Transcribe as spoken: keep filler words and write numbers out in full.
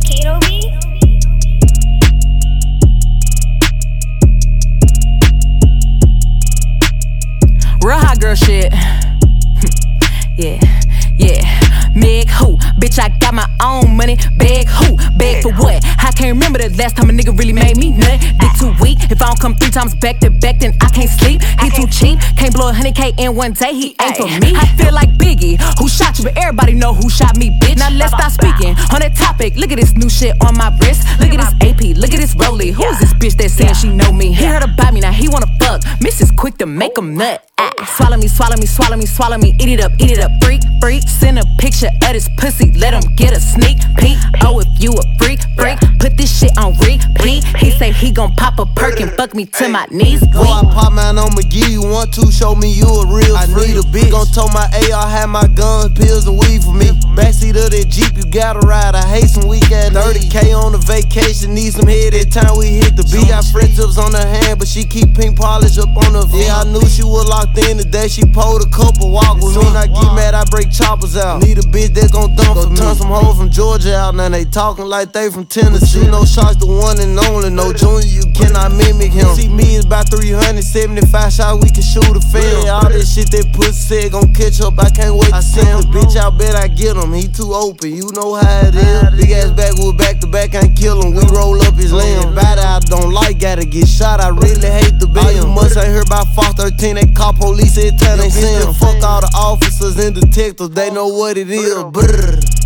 Kato beat. Real hot girl shit. Yeah, yeah. Meg who? Bitch, I got my own money. Beg who? Beg for what? I can't remember the last time a nigga really made me nut. Dick too weak. If I don't come three times back to back, then I can't sleep. He too cheap. Can't blow a hundred K in one day. He ain't for me. I feel like Biggie, who shot you, but everybody know who shot me, bitch. Now let's stop speaking on that topic. Look at this new shit on my wrist. Look at this A P. Look at this Rollie. Who is this bitch that saying she know me? He heard about me, now he wanna fuck. Missus quick to make him nut. Ah. Swallow me, swallow me, swallow me, swallow me. Eat it up, eat it up. Freak, freak. Send a picture of this pussy. Let him get a sneak peek. Oh, if you a freak, freak. Put this shit on repeat. He say he gon' pop a perk and fuck me to my knees. Go I pop mine on McGee. You want to show me you a real I freak. Need a bitch. Gon' tow my A R, have my guns, pills, and weed for me. Backseat of that Jeep, you gotta ride. I hate some weak ass thirty K on the vacation. Need some head every time we hit the beat. Got French tips on her hand, but she keep pink polish up on her feet. Yeah, I knew she was locked in today. She pulled a couple walk with me. Soon I get mad, I break choppers out. Need a bitch that's gon' dump for me. Turn some hoes from Georgia out. Now they talking like they from Tennessee. You know Sharks the one and only. No junior, you cannot mimic him. See me is about three hundred seventy-five shots, we can shoot a film. Yeah, all this shit that pussy said gon' catch up. I can't wait to see him. The bitch, I bet I get him. He too open, you know how it is. Big ass backwood back to back, ain't kill him. We roll up his limb. Bad I don't like, gotta get shot. I really hate the bill. All you must ain't heard about Fox thirteen. They call police every time they see him. Fuck all the officers and detectives, they know what it is. Brrr.